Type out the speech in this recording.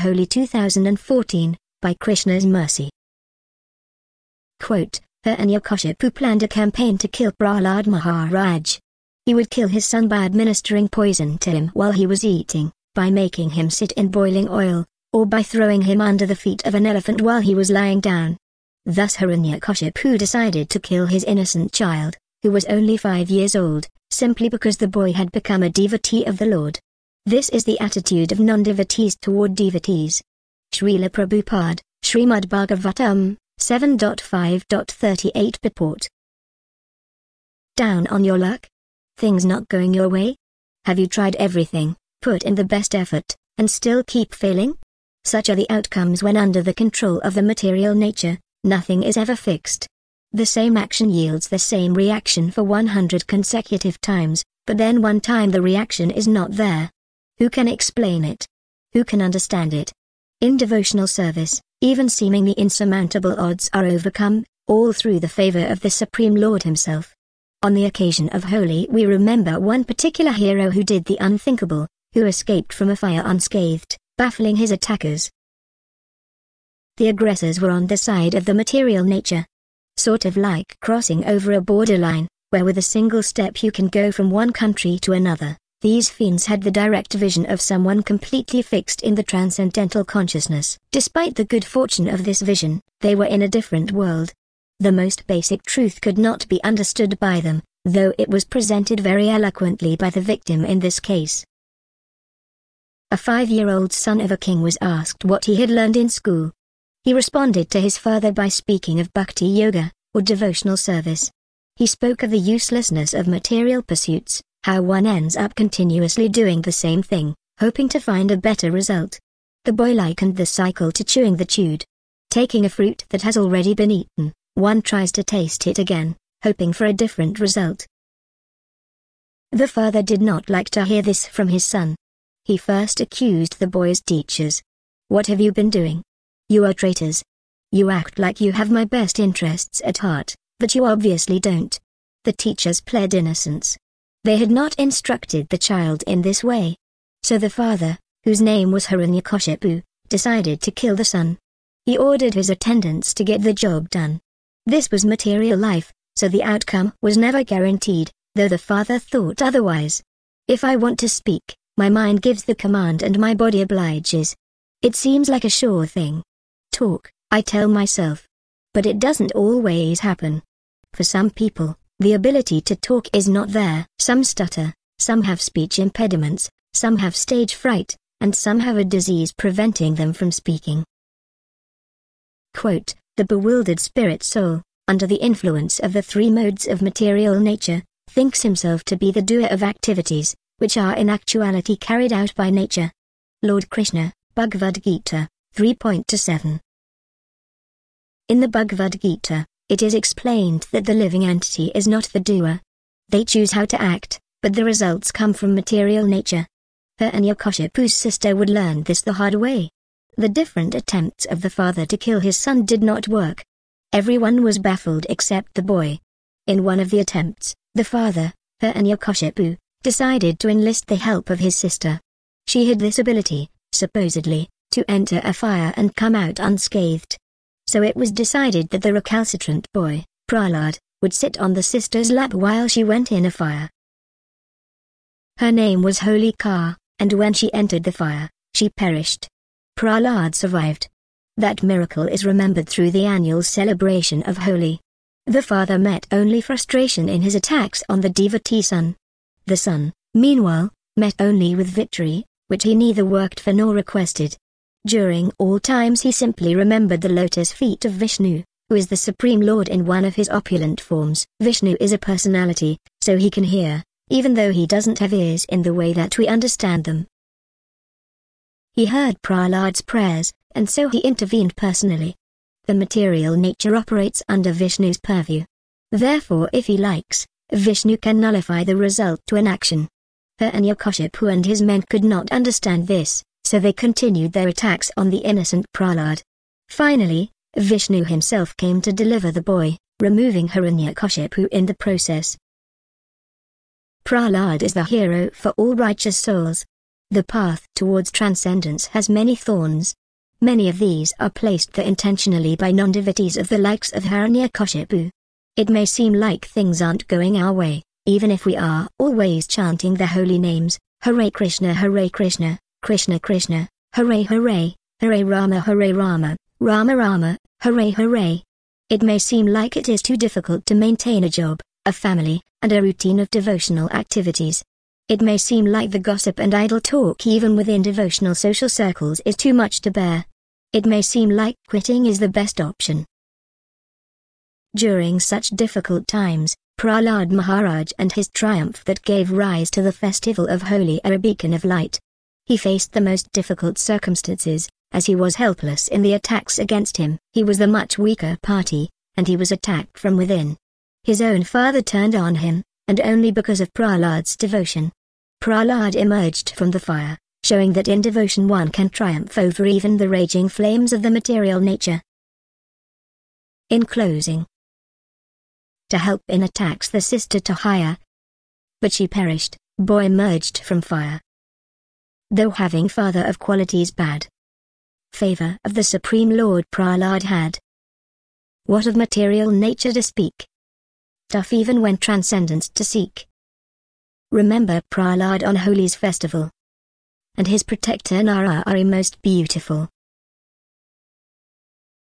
Holi 2014, by Krishna's mercy. Quote, Hiranyakashipu planned a campaign to kill Prahlad Maharaj. He would kill his son by administering poison to him while he was eating, by making him sit in boiling oil, or by throwing him under the feet of an elephant while he was lying down. Thus Hiranyakashipu decided to kill his innocent child, who was only 5 years old, simply because the boy had become a devotee of the Lord. This is the attitude of non-devotees toward devotees. Srila Prabhupada, Srimad Bhagavatam, 7.5.38 purport. Down on your luck? Things not going your way? Have you tried everything, put in the best effort, and still keep failing? Such are the outcomes when under the control of the material nature, nothing is ever fixed. The same action yields the same reaction for 100 consecutive times, but then one time the reaction is not there. Who can explain it? Who can understand it? In devotional service, even seemingly insurmountable odds are overcome, all through the favor of the Supreme Lord Himself. On the occasion of Holi, we remember one particular hero who did the unthinkable, who escaped from a fire unscathed, baffling his attackers. The aggressors were on the side of the material nature. Sort of like crossing over a borderline, where with a single step you can go from one country to another. These fiends had the direct vision of someone completely fixed in the transcendental consciousness. Despite the good fortune of this vision, they were in a different world. The most basic truth could not be understood by them, though it was presented very eloquently by the victim in this case. A 5-year-old son of a king was asked what he had learned in school. He responded to his father by speaking of bhakti yoga, or devotional service. He spoke of the uselessness of material pursuits, how one ends up continuously doing the same thing, hoping to find a better result. The boy likened the cycle to chewing the chewed. Taking a fruit that has already been eaten, one tries to taste it again, hoping for a different result. The father did not like to hear this from his son. He first accused the boy's teachers. What have you been doing? You are traitors. You act like you have my best interests at heart, but you obviously don't. The teachers pled innocence. They had not instructed the child in this way. So the father, whose name was Hiranyakashipu, decided to kill the son. He ordered his attendants to get the job done. This was material life, so the outcome was never guaranteed, though the father thought otherwise. If I want to speak, my mind gives the command and my body obliges. It seems like a sure thing. Talk, I tell myself. But it doesn't always happen. For some people, the ability to talk is not there. Some stutter, some have speech impediments, some have stage fright, and some have a disease preventing them from speaking. Quote, the bewildered spirit soul, under the influence of the 3 modes of material nature, thinks himself to be the doer of activities, which are in actuality carried out by nature. Lord Krishna, Bhagavad Gita, 3.27. In the Bhagavad Gita, it is explained that the living entity is not the doer. They choose how to act, but the results come from material nature. Hiranyakashipu's sister would learn this the hard way. The different attempts of the father to kill his son did not work. Everyone was baffled except the boy. In one of the attempts, the father, Hiranyakashipu, decided to enlist the help of his sister. She had this ability, supposedly, to enter a fire and come out unscathed. So it was decided that the recalcitrant boy, Prahlad, would sit on the sister's lap while she went in a fire. Her name was Holika, and when she entered the fire, she perished. Prahlad survived. That miracle is remembered through the annual celebration of Holi. The father met only frustration in his attacks on the devotee son. The son, meanwhile, met only with victory, which he neither worked for nor requested. During all times he simply remembered the lotus feet of Vishnu, who is the Supreme Lord in one of his opulent forms. Vishnu is a personality, so he can hear, even though he doesn't have ears in the way that we understand them. He heard Prahlad's prayers, and so he intervened personally. The material nature operates under Vishnu's purview. Therefore, if he likes, Vishnu can nullify the result to an action. Hiranyakashipu and his men could not understand this, so they continued their attacks on the innocent Prahlad. Finally, Vishnu himself came to deliver the boy, removing Hiranyakashipu in the process. Prahlad is the hero for all righteous souls. The path towards transcendence has many thorns. Many of these are placed there intentionally by non-devotees of the likes of Hiranyakashipu. It may seem like things aren't going our way, even if we are always chanting the holy names, Hare Krishna, Krishna Krishna, Hare Hare, Hare Rama, Rama Rama, Hare Hare. It may seem like it is too difficult to maintain a job, a family, and a routine of devotional activities. It may seem like the gossip and idle talk even within devotional social circles is too much to bear. It may seem like quitting is the best option. During such difficult times, Prahlad Maharaj and his triumph that gave rise to the festival of Holi are a beacon of light. He faced the most difficult circumstances, as he was helpless in the attacks against him. He was the much weaker party, and he was attacked from within. His own father turned on him, and only because of Prahlad's devotion. Prahlad emerged from the fire, showing that in devotion one can triumph over even the raging flames of the material nature. In closing, to help in attacks the sister Tahaya, but she perished, boy emerged from fire. Though having father of qualities bad, favor of the Supreme Lord Prahlad had. What of material nature to speak? Tough even when transcendence to seek. Remember Prahlad on Holi's festival, and his protector Narahari most beautiful.